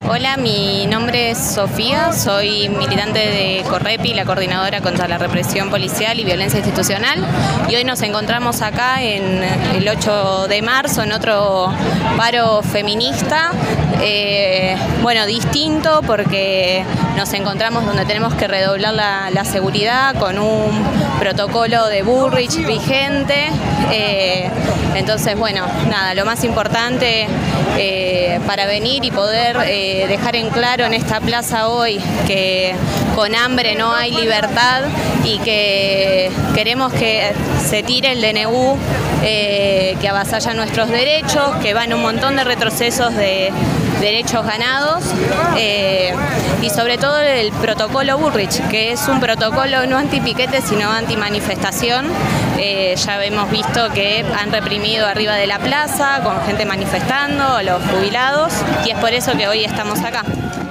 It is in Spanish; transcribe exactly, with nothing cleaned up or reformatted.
Hola, mi nombre es Sofía, soy militante de Correpi, la Coordinadora contra la Represión Policial y Violencia Institucional, y hoy nos encontramos acá en el ocho de marzo en otro paro feminista, eh, bueno, distinto porque nos encontramos donde tenemos que redoblar la, la seguridad con un protocolo de Bullrich vigente, eh, entonces bueno, nada, lo más importante eh, para venir y poder eh, dejar en claro en esta plaza hoy que con hambre no hay libertad y que queremos que se tire el D N U eh, que avasalla nuestros derechos, que van un montón de retrocesos de derechos ganados eh, y sobre todo el protocolo Bullrich, que es un protocolo no anti-piquete sino anti-manifestación. Eh, ya hemos visto que han reprimido arriba de la plaza con gente manifestando, a los jubilados, y es por eso que hoy estamos acá.